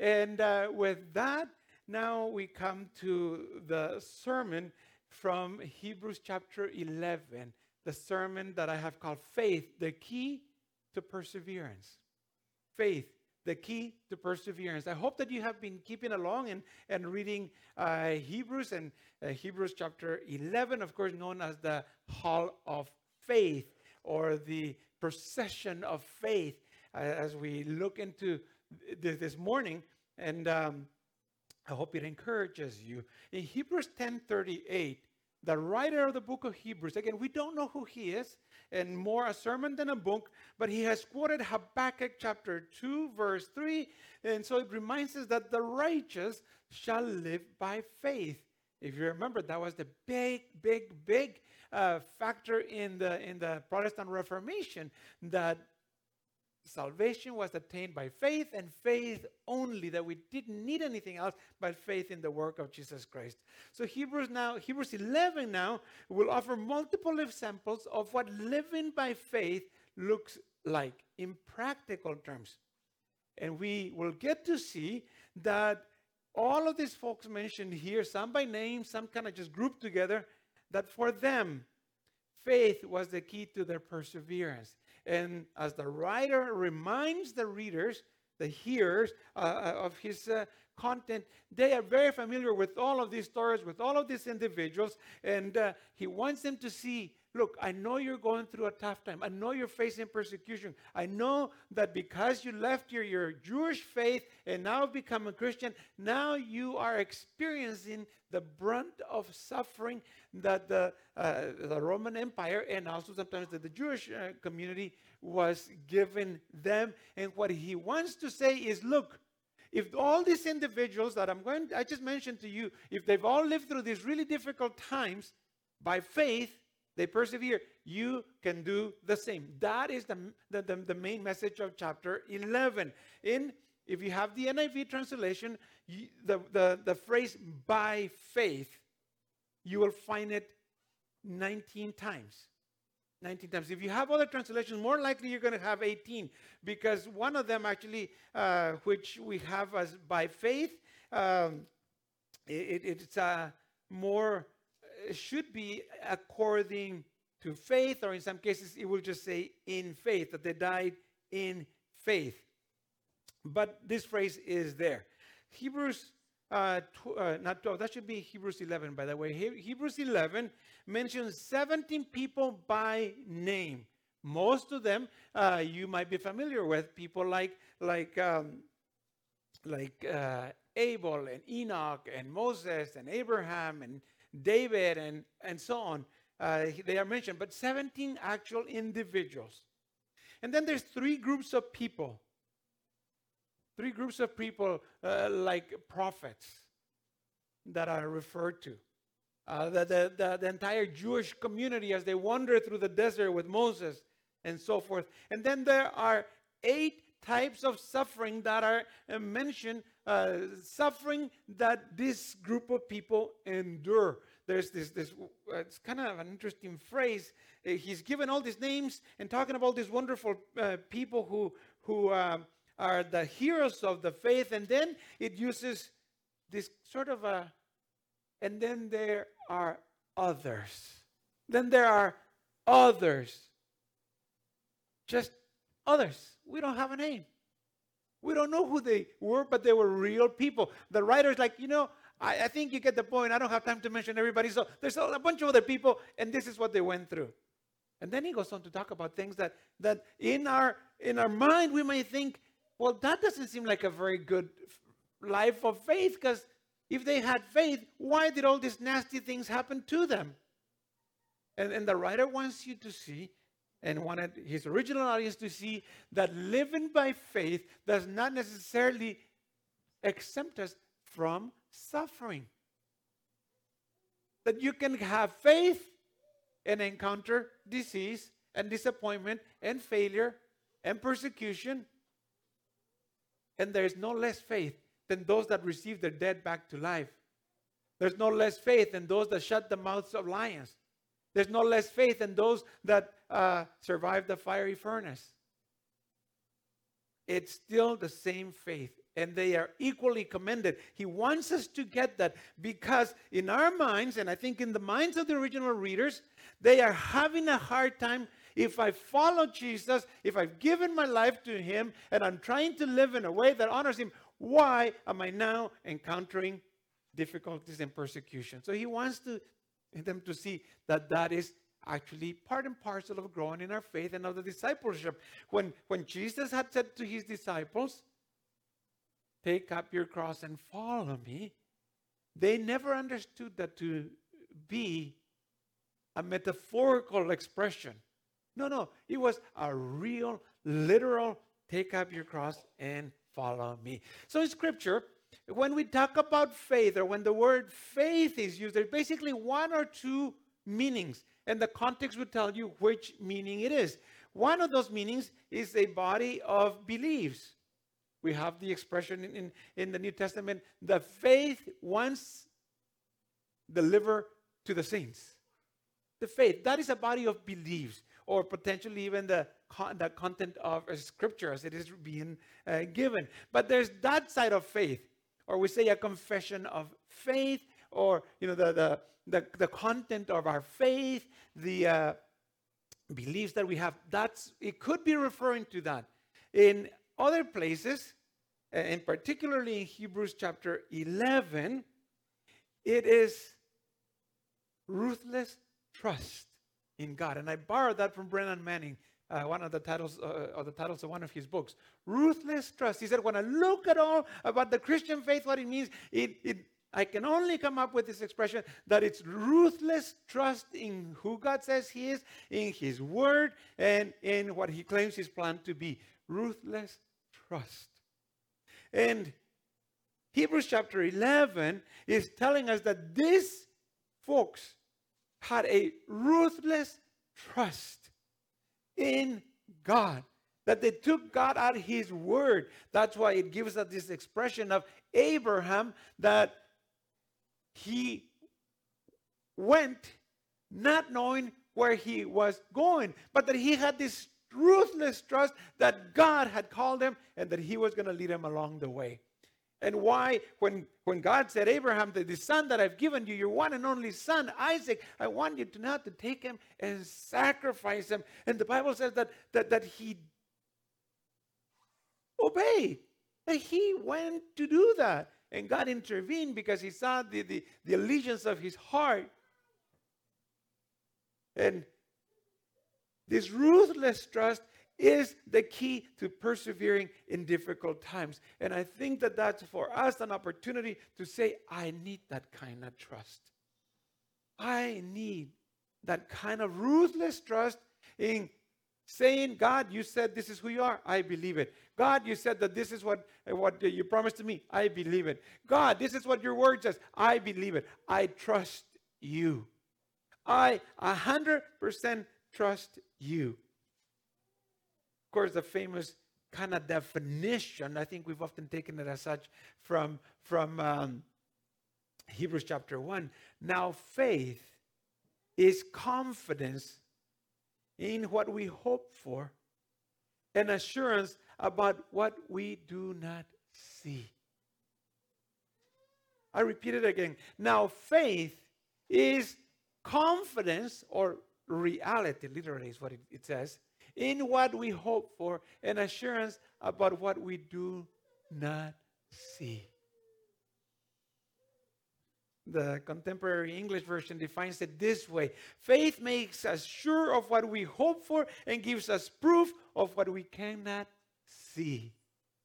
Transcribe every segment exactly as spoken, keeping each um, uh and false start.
And uh, with that, now we come to the sermon from Hebrews chapter eleven, the sermon that I have called Faith, the Key to Perseverance. Faith, the key to perseverance. I hope that you have been keeping along and, and reading uh, Hebrews and uh, Hebrews chapter eleven, of course, known as the Hall of Faith or the procession of faith, uh, as we look into th- this morning. And um, I hope it encourages you. In Hebrews ten thirty-eight, the writer of the book of Hebrews, again, we don't know who he is, and more a sermon than a book, but he has quoted Habakkuk chapter two, verse three, and so it reminds us that the righteous shall live by faith. If you remember, that was the big, big, big uh, factor in the in the Protestant Reformation, that salvation was attained by faith, and faith only, that we didn't need anything else but faith in the work of Jesus Christ. So Hebrews now, Hebrews eleven now will offer multiple examples of what living by faith looks like in practical terms. And we will get to see that all of these folks mentioned here, some by name, some kind of just grouped together, that for them, faith was the key to their perseverance. And as the writer reminds the readers, the hearers uh, of his uh, content, they are very familiar with all of these stories, with all of these individuals. And uh, he wants them to see, look, I know you're going through a tough time. I know you're facing persecution. I know that because you left your, your Jewish faith and now become a Christian, now you are experiencing the brunt of suffering that the, uh, the Roman Empire and also sometimes that the Jewish uh, community was giving them. And what he wants to say is, look, if all these individuals that I'm going, I just mentioned to you, if they've all lived through these really difficult times by faith, they persevere, you can do the same. That is the, the, the, the main message of chapter eleven. In, if you have the N I V translation, you, the, the, the phrase by faith, you will find it nineteen times. nineteen times. If you have other translations, more likely you're going to have eighteen, because one of them actually, uh, which we have as by faith, um, it, it, it's a more, it should be according to faith, or in some cases it will just say in faith, that they died in faith. But this phrase is there. Hebrews, uh, tw- uh, not twelve, that should be Hebrews eleven, by the way. He- Hebrews eleven mentions seventeen people by name. Most of them uh, you might be familiar with, people like, like, um, like uh, Abel and Enoch and Moses and Abraham and David and, and so on. Uh, they are mentioned, but seventeen actual individuals. And then there's three groups of people. Three groups of people uh, like prophets that are referred to. Uh, the, the, the, the entire Jewish community as they wander through the desert with Moses and so forth. And then there are eight types of suffering that are uh, mentioned, uh, suffering that this group of people endure. There's this, this uh, it's kind of an interesting phrase. Uh, he's given all these names and talking about these wonderful uh, people who, who uh, are the heroes of the faith. And then it uses this sort of a, and then there are others. Then there are others. Just others. We don't have a name. We don't know who they were, but they were real people. The writer's like, you know, I, I think you get the point. I don't have time to mention everybody. So there's a, a bunch of other people, and this is what they went through. And then he goes on to talk about things that, that in our in our mind we may think, well, that doesn't seem like a very good life of faith, because if they had faith, why did all these nasty things happen to them? And, and the writer wants you to see, and wanted his original audience to see, that living by faith does not necessarily exempt us from suffering. That you can have faith and encounter disease and disappointment and failure and persecution, and there is no less faith than those that receive their dead back to life. There's no less faith than those that shut the mouths of lions. There's no less faith than those that uh, survive the fiery furnace. It's still the same faith. and they are equally commended. He wants us to get that because in our minds, and I think in the minds of the original readers, they are having a hard time. If I follow Jesus, if I've given my life to him, and I'm trying to live in a way that honors him, why am I now encountering difficulties and persecution? So he wants to, them to see that that is actually part and parcel of growing in our faith and of the discipleship. When, when Jesus had said to his disciples, take up your cross and follow me, they never understood that to be a metaphorical expression. No, no, it was a real, literal, take up your cross and follow me. So in Scripture, when we talk about faith, or when the word faith is used, there's basically one or two meanings, and the context will tell you which meaning it is. One of those meanings is a body of beliefs. We have the expression in, in, in the New Testament, the faith once delivered to the saints. The faith, that is a body of beliefs, or potentially even the, the content of a scripture as it is being uh, given. But there's that side of faith, or we say a confession of faith, or you know the the the, the content of our faith, the uh, beliefs that we have. That's it could be referring to that. In other places, and particularly in Hebrews chapter eleven, it is ruthless trust in God. And I borrowed that from Brennan Manning, uh, one of the titles uh, of the titles of one of his books. Ruthless trust. He said, when I look at all about the Christian faith, what it means, it, it I can only come up with this expression that it's ruthless trust in who God says he is, in his word, and in what he claims his plan to be. Ruthless trust. And Hebrews chapter eleven is telling us that these folks had a ruthless trust in God, that they took God at his word. That's why it gives us this expression of Abraham, that he went not knowing where he was going, but that he had this ruthless trust that God had called him and that he was going to lead him along the way. And why, when, when God said, Abraham, the, the son that I've given you, your one and only son, Isaac, I want you to now to take him and sacrifice him. And the Bible says that, that, that he obeyed. And he went to do that. And God intervened because he saw the, the, the allegiance of his heart. And this ruthless trust is the key to persevering in difficult times. And I think that that's for us an opportunity to say, I need that kind of trust. I need that kind of ruthless trust in saying, God, you said this is who you are. I believe it. God, you said that this is what, what you promised to me. I believe it. God, this is what your word says. I believe it. I trust you. I one hundred percent trust you. Of course, the famous kind of definition, I think we've often taken it as such from, from um, Hebrews chapter one. Now, faith is confidence in what we hope for and assurance about what we do not see. I repeat it again. Now, faith is confidence, or reality, literally is what it, it says, in what we hope for, and assurance about what we do not see. The contemporary English version defines it this way. Faith makes us sure of what we hope for and gives us proof of what we cannot see.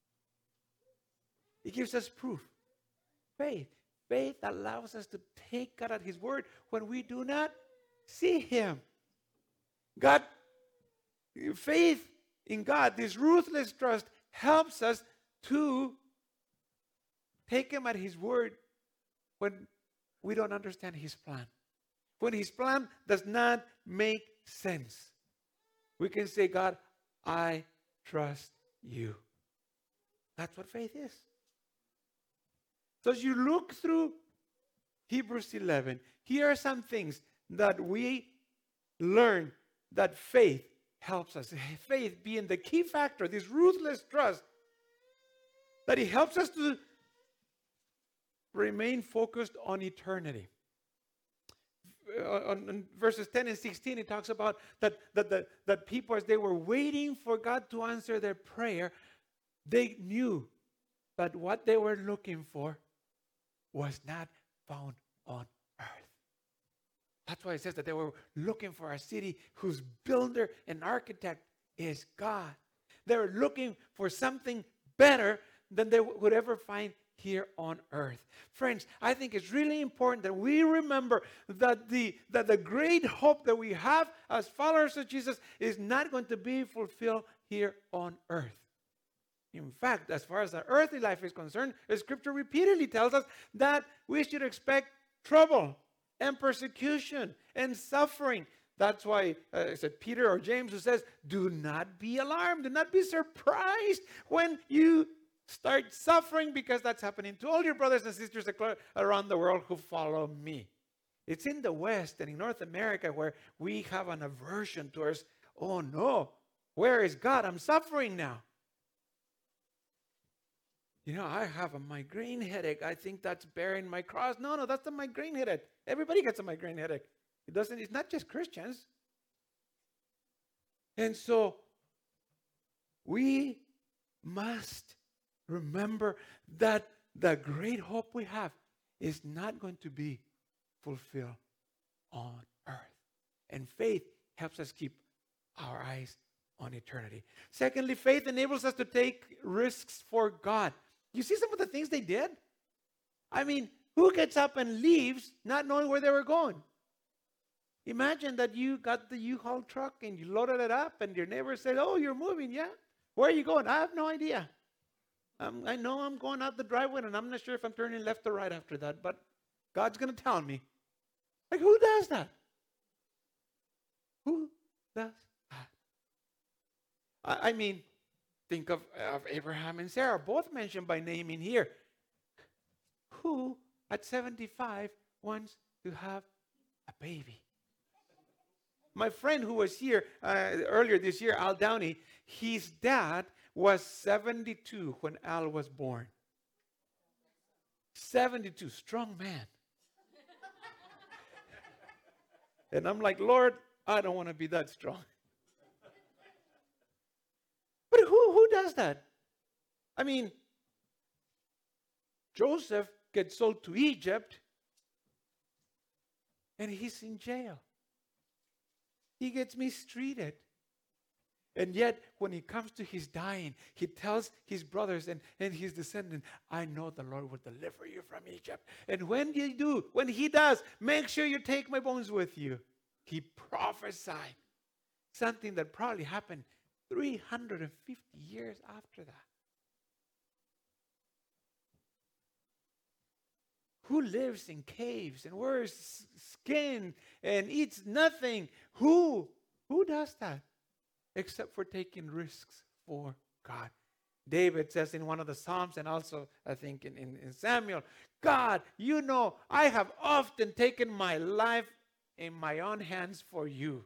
It gives us proof. Faith. Faith allows us to take God at his word when we do not see him. God Faith in God, this ruthless trust, helps us to take him at his word when we don't understand his plan. When his plan does not make sense. We can say, God, I trust you. That's what faith is. So as you look through Hebrews eleven, here are some things that we learn that faith helps us. Faith being the key factor, this ruthless trust, that it helps us to remain focused on eternity. Uh, on, on verses ten and sixteen, it talks about that, that, that, that people, as they were waiting for God to answer their prayer, they knew that what they were looking for was not found on earth. That's why it says that they were looking for a city whose builder and architect is God. They were looking for something better than they would ever find here on earth. Friends, I think it's really important that we remember that the, that the great hope that we have as followers of Jesus is not going to be fulfilled here on earth. In fact, as far as our earthly life is concerned, the Scripture repeatedly tells us that we should expect trouble and persecution and suffering. That's why uh, is it Peter or James who says, do not be alarmed, do not be surprised when you start suffering, because that's happening to all your brothers and sisters around the world who follow me. It's in the West and in North America where we have an aversion towards, oh no, where is God? I'm suffering now. You know, I have a migraine headache. I think that's bearing my cross. No, no, that's a migraine headache. Everybody gets a migraine headache. It doesn't, it's not just Christians. And so we must remember that the great hope we have is not going to be fulfilled on earth. And faith helps us keep our eyes on eternity. Secondly, faith enables us to take risks for God. You see some of the things they did? I mean, who gets up and leaves not knowing where they were going? Imagine that you got the U-Haul truck and you loaded it up and your neighbor said, oh, you're moving, yeah? Where are you going? I have no idea. Um, I know I'm going out the driveway and I'm not sure if I'm turning left or right after that, but God's going to tell me. Like, who does that? Who does that? I, I mean, think of, of Abraham and Sarah, both mentioned by name in here. Who at seventy-five wants to have a baby? My friend who was here uh, earlier this year, Al Downey, his dad was seventy-two when Al was born. seventy-two, strong man. And I'm like, Lord, I don't want to be that strong. But who, who does that? I mean, Joseph gets sold to Egypt and he's in jail. He gets mistreated. And yet, when he comes to his dying, he tells his brothers and, and his descendants, I know the Lord will deliver you from Egypt. And when you do, when he does, make sure you take my bones with you. He prophesied something that probably happened three hundred fifty years after that. Who lives in caves and wears skin and eats nothing? Who? Who does that? Except for taking risks for God. David says in one of the Psalms, and also I think in, in, in Samuel, God, you know, I have often taken my life in my own hands for you.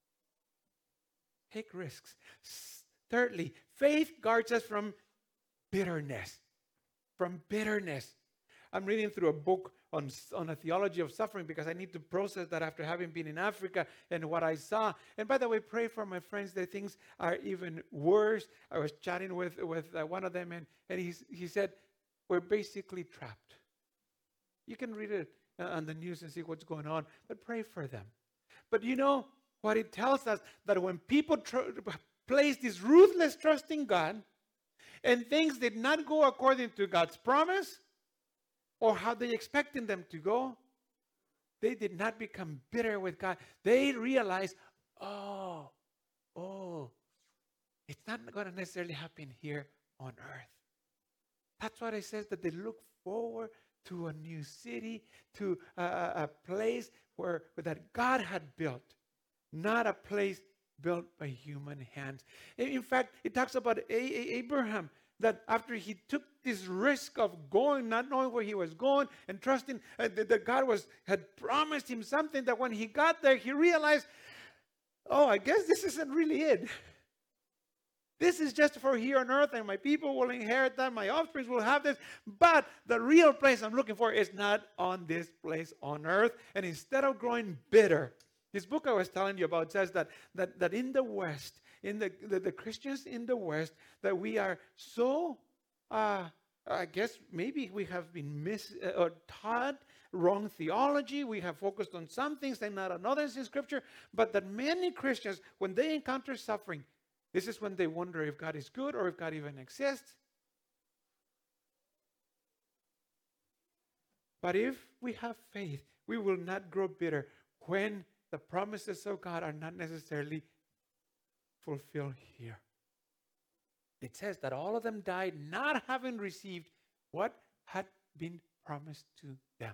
Take risks. Thirdly, faith guards us from bitterness. From bitterness. I'm reading through a book on, on a theology of suffering because I need to process that after having been in Africa and what I saw. And by the way, pray for my friends that things are even worse. I was chatting with, with uh, one of them and, and he, he said, we're basically trapped. You can read it uh, on the news and see what's going on, but pray for them. But you know what it tells us? That when people tr- place this ruthless trust in God and things did not go according to God's promise, or how they expected them to go, they did not become bitter with God. They realized, oh, oh, it's not going to necessarily happen here on earth. That's why it says that they look forward to a new city, to a, a place where that God had built, not a place built by human hands. In fact, it talks about a- a- Abraham, that after he took this risk of going, not knowing where he was going, and trusting uh, that, that God was had promised him something, that when he got there, he realized, oh, I guess this isn't really it. This is just for here on earth, and my people will inherit that. My offspring will have this. But the real place I'm looking for is not on this place on earth. And instead of growing bitter, this book I was telling you about says that, that, that in the West, in the, the, the Christians in the West, that we are so, uh, I guess maybe we have been mis uh, or taught wrong theology. We have focused on some things and not on others in Scripture. But that many Christians, when they encounter suffering, this is when they wonder if God is good or if God even exists. But if we have faith, we will not grow bitter when the promises of God are not necessarily fulfilled here. It says that all of them died not having received what had been promised to them.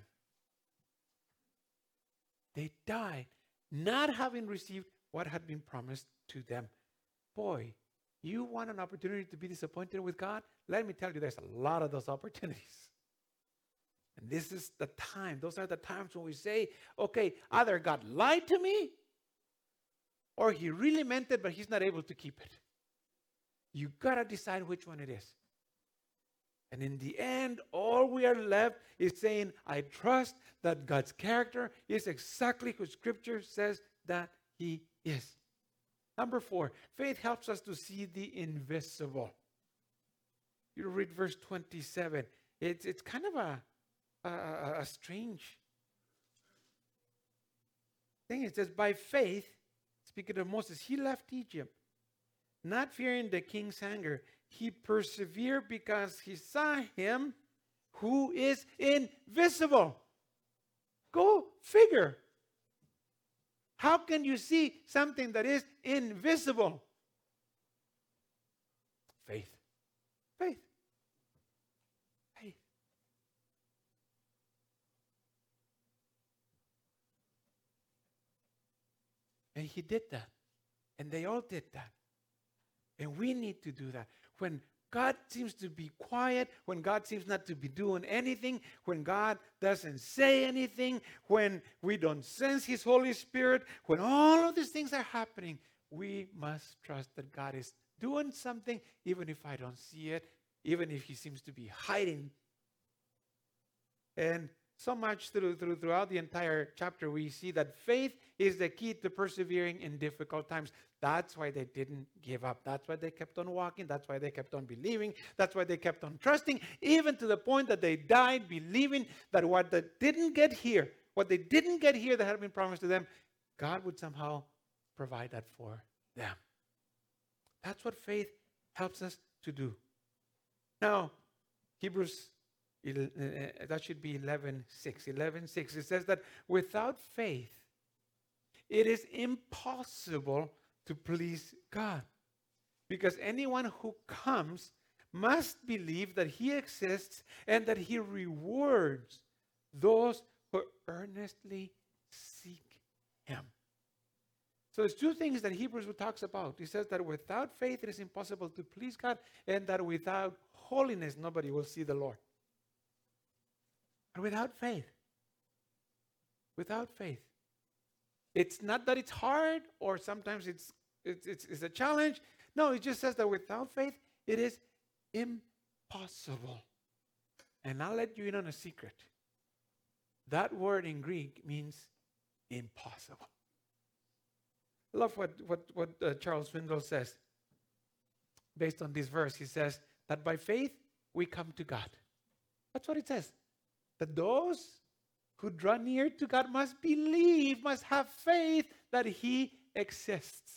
They died not having received what had been promised to them. Boy, you want an opportunity to be disappointed with God? Let me tell you, there's a lot of those opportunities. And this is the time. Those are the times when we say, okay, either God lied to me or he really meant it, but he's not able to keep it. You got to decide which one it is. And in the end, all we are left is saying, I trust that God's character is exactly who Scripture says that he is. Number four, faith helps us to see the invisible. You read verse twenty-seven. It's, it's kind of a, a, a strange thing. It says, by faith, speaking of Moses, he left Egypt, not fearing the king's anger. He persevered because he saw him who is invisible. Go figure. How can you see something that is invisible? Faith. Faith. Faith. And he did that. And they all did that. And we need to do that. When God seems to be quiet, when God seems not to be doing anything, when God doesn't say anything, when we don't sense his Holy Spirit, when all of these things are happening, we must trust that God is doing something, even if I don't see it, even if he seems to be hiding. And so much through, through, throughout the entire chapter, we see that faith is the key to persevering in difficult times. That's why they didn't give up. That's why they kept on walking. That's why they kept on believing. That's why they kept on trusting, even to the point that they died believing that what they didn't get here, what they didn't get here that had been promised to them, God would somehow provide that for them. That's what faith helps us to do. Now, Hebrews, that should be eleven six. eleven six. It says that without faith, it is impossible to please God. Because anyone who comes must believe that he exists and that he rewards those who earnestly seek him. So there's two things that Hebrews talks about. He says that without faith it is impossible to please God, and that without holiness nobody will see the Lord. But without faith, without faith, it's not that it's hard or sometimes it's, it's, it's, it's a challenge. No, it just says that without faith, it is impossible. And I'll let you in on a secret. That word in Greek means impossible. I love what, what, what uh, Charles Swindoll says. Based on this verse, he says that by faith, we come to God. That's what it says. That those who draw near to God must believe, must have faith that he exists.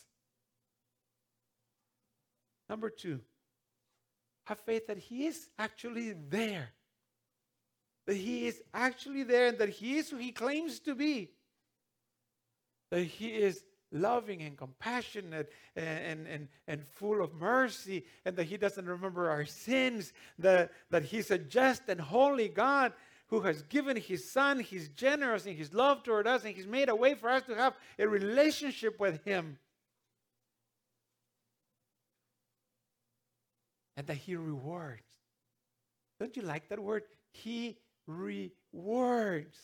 Number two, have faith that he is actually there. That he is actually there and that he is who he claims to be. That he is loving and compassionate and, and, and, and full of mercy, and that he doesn't remember our sins. That, that he's a just and holy God who has given his son. He's generous in his love toward us, and he's made a way for us to have a relationship with him. And that he rewards. Don't you like that word? He rewards.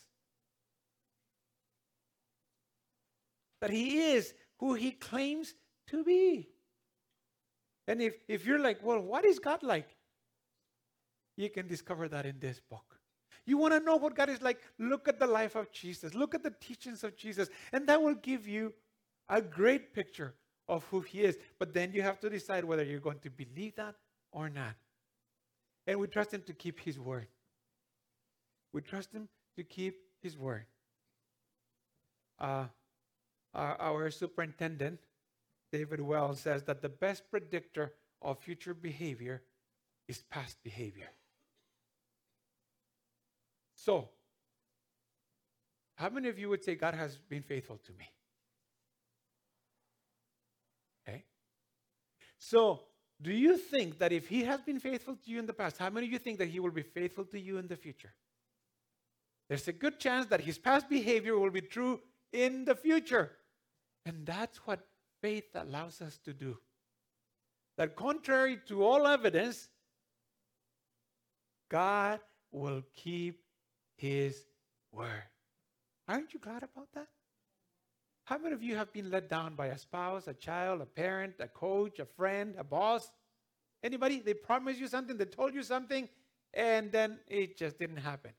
That he is who he claims to be. And if, if you're like, well, what is God like? You can discover that in this book. You want to know what God is like? Look at the life of Jesus. Look at the teachings of Jesus. And that will give you a great picture of who he is. But then you have to decide whether you're going to believe that or not. And we trust him to keep his word. We trust him to keep his word. Uh, our, our superintendent, David Wells, says that the best predictor of future behavior is past behavior. So, how many of you would say God has been faithful to me? Okay. So, do you think that if he has been faithful to you in the past, how many of you think that he will be faithful to you in the future? There's a good chance that his past behavior will be true in the future. And that's what faith allows us to do. That contrary to all evidence, God will keep his word. Aren't you glad about that? How many of you have been let down by a spouse, a child, a parent, a coach, a friend, a boss? Anybody? They promised you something, they told you something, and then it just didn't happen.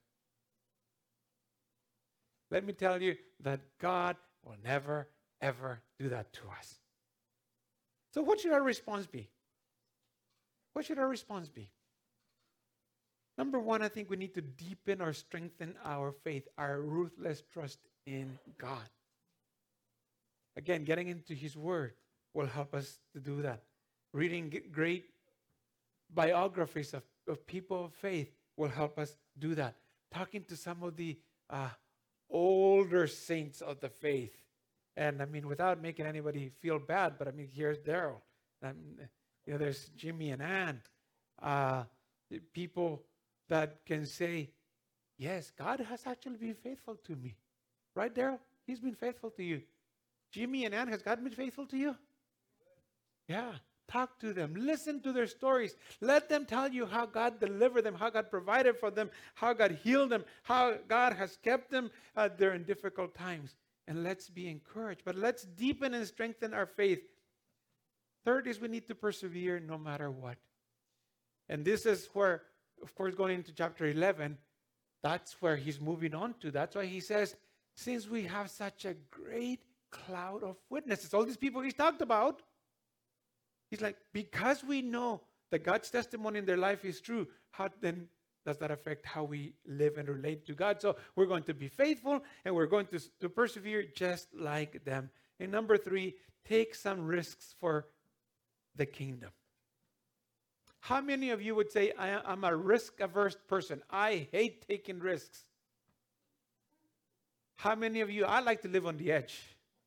Let me tell you that God will never, ever do that to us. So what should our response be? What should our response be? Number one, I think we need to deepen or strengthen our faith, our ruthless trust in God. Again, getting into his word will help us to do that. Reading great biographies of, of people of faith will help us do that. Talking to some of the uh, older saints of the faith. And I mean, without making anybody feel bad, but I mean, here's Daryl. Um, you know, there's Jimmy and Ann. Uh, people that can say, yes, God has actually been faithful to me. Right, Daryl? He's been faithful to you. Jimmy and Ann, has God been faithful to you? Yeah. Talk to them. Listen to their stories. Let them tell you how God delivered them, how God provided for them, how God healed them, how God has kept them uh, during difficult times. And let's be encouraged. But let's deepen and strengthen our faith. Third is we need to persevere no matter what. And this is where, of course, going into chapter eleven, that's where he's moving on to. That's why he says, since we have such a great cloud of witnesses, all these people he's talked about, he's like, because we know that God's testimony in their life is true, how then does that affect how we live and relate to God? So we're going to be faithful and we're going to, to persevere just like them. And number three, take some risks for the kingdom. How many of you would say, I, I'm a risk-averse person? I hate taking risks. How many of you, I like to live on the edge?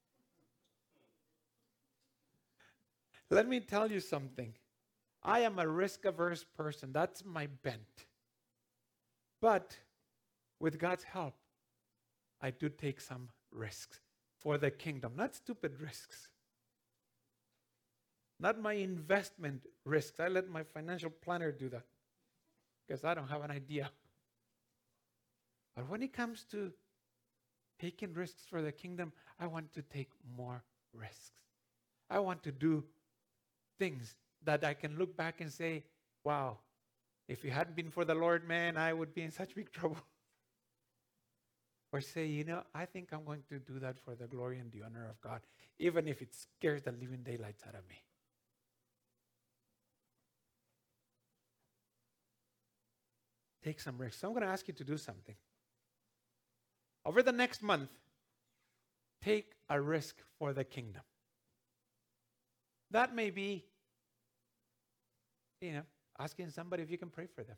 Let me tell you something. I am a risk-averse person. That's my bent. But with God's help, I do take some risks for the kingdom. Not stupid risks. Not my investment risks. I let my financial planner do that because I don't have an idea. But when it comes to taking risks for the kingdom, I want to take more risks. I want to do things that I can look back and say, wow, if it hadn't been for the Lord, man, I would be in such big trouble. Or say, you know, I think I'm going to do that for the glory and the honor of God, even if it scares the living daylights out of me. Take some risks. So I'm going to ask you to do something. Over the next month, take a risk for the kingdom. That may be, you know, asking somebody if you can pray for them.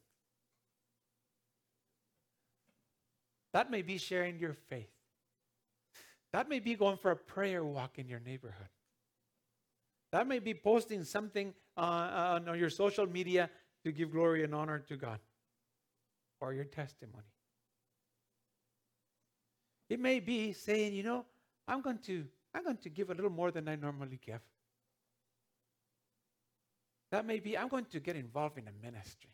That may be sharing your faith. That may be going for a prayer walk in your neighborhood. That may be posting something uh, on your social media to give glory and honor to God, or your testimony. It may be saying, you know, I'm going to I'm going to give a little more than I normally give. That may be, I'm going to get involved in a ministry.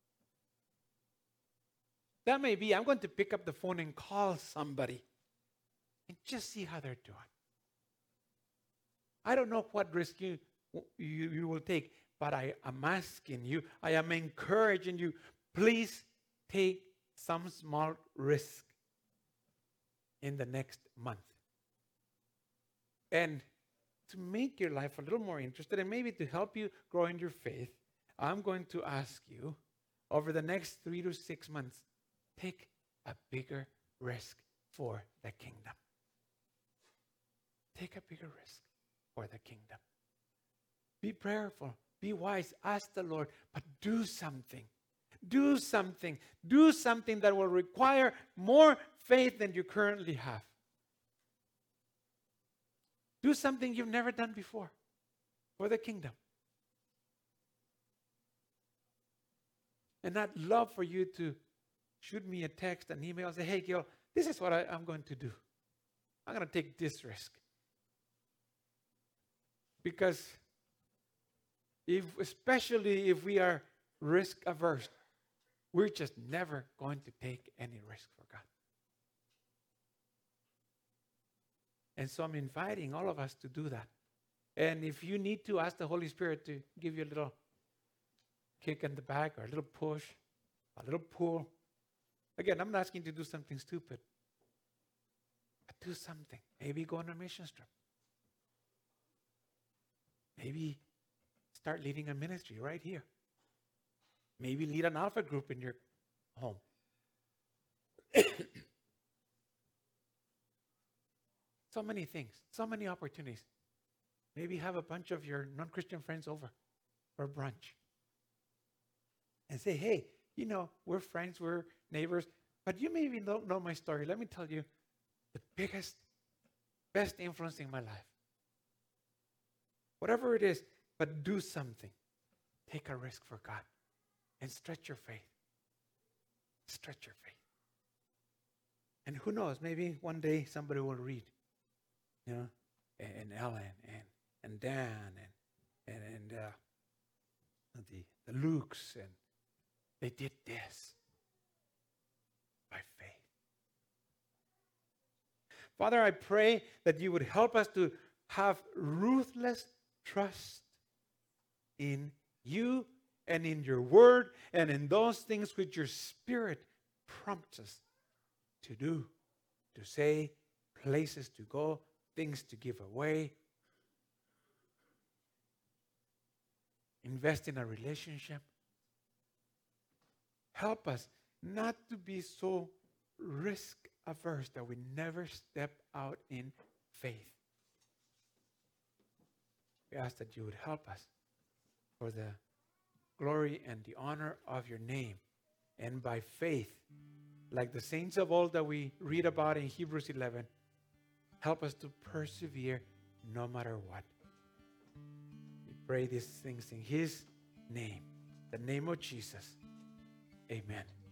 That may be, I'm going to pick up the phone and call somebody and just see how they're doing. I don't know what risk you, you, you will take, But I am asking you, I am encouraging you, please take some small risk in the next month. And to make your life a little more interesting and maybe to help you grow in your faith, I'm going to ask you over the next three to six months, take a bigger risk for the kingdom. Take a bigger risk for the kingdom. Be prayerful. Be wise. Ask the Lord, but do something. Do something. Do something that will require more faith than you currently have. Do something you've never done before for the kingdom. And I'd love for you to shoot me a text, an email, say, hey, Gil, this is what I, I'm going to do. I'm going to take this risk. Because if, especially if we are risk averse, we're just never going to take any risk for God. And so I'm inviting all of us to do that. And if you need to, ask the Holy Spirit to give you a little kick in the back or a little push, a little pull. Again, I'm not asking you to do something stupid. But do something. Maybe go on a mission trip. Maybe start leading a ministry right here. Maybe lead an alpha group in your home. So many things, so many opportunities. Maybe have a bunch of your non-Christian friends over for brunch. And say, hey, you know, we're friends, we're neighbors, but you maybe don't know my story. Let me tell you the biggest, best influence in my life. Whatever it is, but do something. Take a risk for God and stretch your faith. Stretch your faith. And who knows, maybe one day somebody will read, you know, and Ellen and, and Dan and, and, and uh, the, the Lukes, and they did this by faith. Father, I pray that you would help us to have ruthless trust in you and in your word and in those things which your Spirit prompts us to do, to say, places to go, things to give away, invest in a relationship. Help us not to be so risk averse that we never step out in faith. We ask that you would help us for the glory and the honor of your name. And by faith, like the saints of old that we read about in Hebrews eleven, help us to persevere no matter what. We pray these things in his name, the name of Jesus. Amen.